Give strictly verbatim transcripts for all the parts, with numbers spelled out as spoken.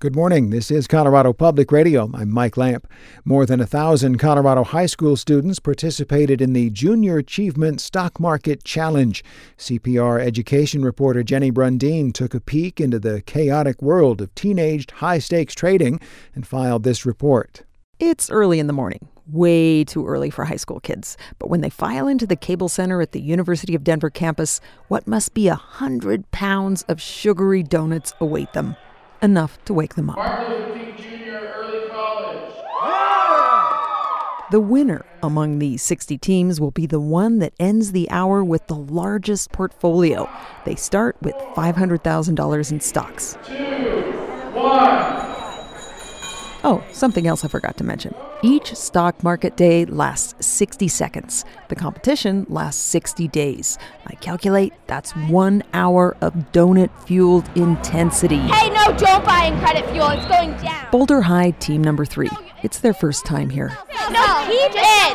Good morning. This is Colorado Public Radio. I'm Mike Lamp. More than a thousand Colorado high school students participated in the Junior Achievement Stock Market Challenge. C P R education reporter Jenny Brundeen took a peek into the chaotic world of teenaged high-stakes trading and filed this report. It's early in the morning. Way too early for high school kids. But when they file into the Cable Center at the University of Denver campus, what must be a hundred pounds of sugary donuts await them. Enough to wake them up. Martin Luther King Junior Early College. The winner among these sixty teams will be the one that ends the hour with the largest portfolio. They start with five hundred thousand dollars in stocks. Two, one. Oh, something else I forgot to mention. Each stock market day lasts sixty seconds. The competition lasts sixty days. I calculate that's one hour of donut-fueled intensity. Hey, no, don't buy in credit fuel. It's going down. Boulder High team number three. It's their first time here. No, keep it.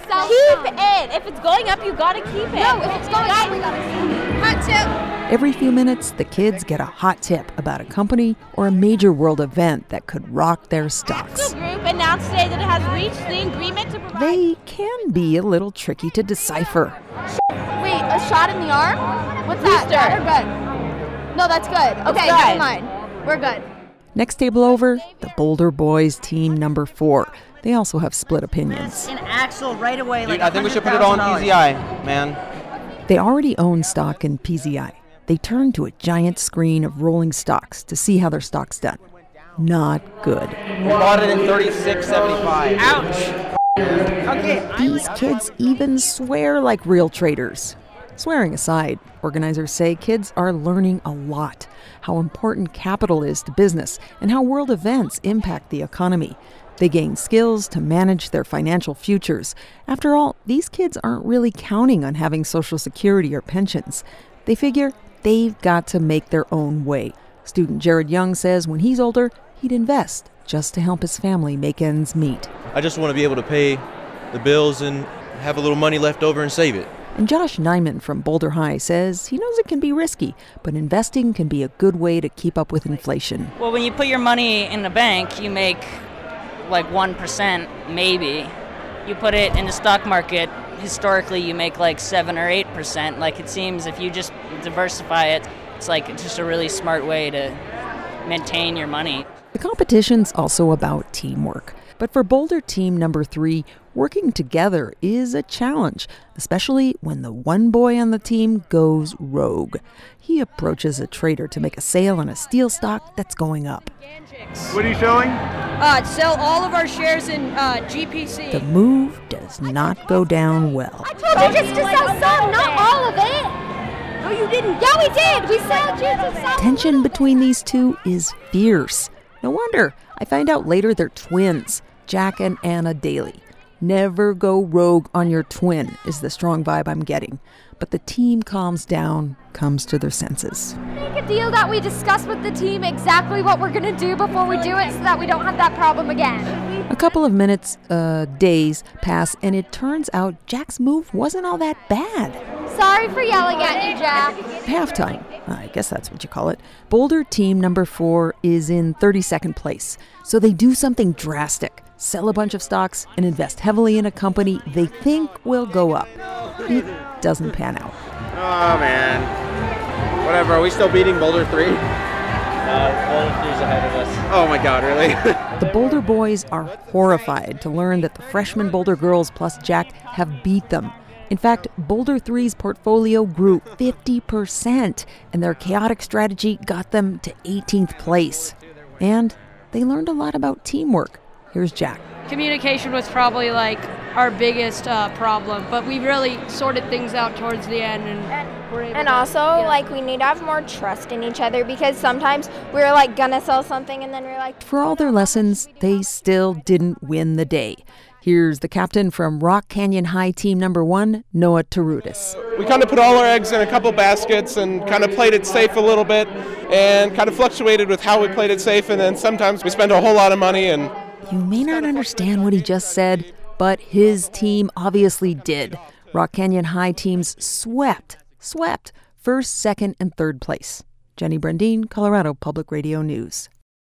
Keep it. If it's going up, you gotta keep it. No, if it's going up, we gotta keep it. Hot tip. Every few minutes, the kids get a hot tip about a company or a major world event that could rock their stocks. The group announced today that it has reached the agreement to provide... They can be a little tricky to decipher. Wait, a shot in the arm? What's that? Bad or good? No, that's good. Okay, good. Never mind. We're good. Next table over, the Boulder Boys team number four. They also have split opinions. An axle right away. Like Dude, I think we should put it on P Z I, man. They already own stock in P Z I. They turn to a giant screen of rolling stocks to see how their stock's done. Not good. We bought it in thirty-six seventy-five. Ouch. Okay. These kids even swear like real traders. Swearing aside, organizers say kids are learning a lot. How important capital is to business and how world events impact the economy. They gain skills to manage their financial futures. After all, these kids aren't really counting on having Social Security or pensions. They figure they've got to make their own way. Student Jared Young says when he's older, he'd invest just to help his family make ends meet. I just want to be able to pay the bills and have a little money left over and save it. And Josh Nyman from Boulder High says he knows it can be risky, but investing can be a good way to keep up with inflation. Well, when you put your money in the bank, you make like one percent maybe. You put it in the stock market, historically you make like seven or eight percent. Like it seems if you just diversify it, it's like just a really smart way to maintain your money. The competition's also about teamwork. But for Boulder team number three, working together is a challenge, especially when the one boy on the team goes rogue. He approaches a trader to make a sale on a steel stock that's going up. What are you selling? Uh, sell all of our shares in uh, G P C. The move does not go down well. I told you just to sell some, not all of it. No, you didn't. Yeah, we did. We sold just some. Tension between these two is fierce. No wonder. I find out later they're twins, Jack and Anna Daly. Never go rogue on your twin is the strong vibe I'm getting. But the team calms down, comes to their senses. Make a deal that we discuss with the team exactly what we're going to do before we do it so that we don't have that problem again. A couple of minutes, uh, days pass, and it turns out Jack's move wasn't all that bad. Sorry for yelling at you, Jack. Halftime, I guess that's what you call it. Boulder team number four is in thirty-second place. So they do something drastic. Sell a bunch of stocks and invest heavily in a company they think will go up. It doesn't pan out. Oh, man. Whatever. Are we still beating Boulder three? No, Boulder three's ahead of us. Oh, my God, really? The Boulder boys are horrified to learn that the freshman Boulder girls plus Jack have beat them. In fact, Boulder three's portfolio grew fifty percent, and their chaotic strategy got them to eighteenth place. And they learned a lot about teamwork. Here's Jack. Communication was probably like our biggest uh, problem, but we really sorted things out towards the end, and we're able And to, also, yeah. like, we need to have more trust in each other because sometimes we're, like, gonna sell something and then we're like... For all their lessons, they still didn't win the day. Here's the captain from Rock Canyon High team number one, Noah Tarudis. We kind of put all our eggs in a couple baskets and kind of played it safe a little bit and kind of fluctuated with how we played it safe, and then sometimes we spend a whole lot of money and... You may not understand what he just said, but his team obviously did. Rock Canyon High teams swept, swept first, second, and third place. Jenny Brundeen, Colorado Public Radio News.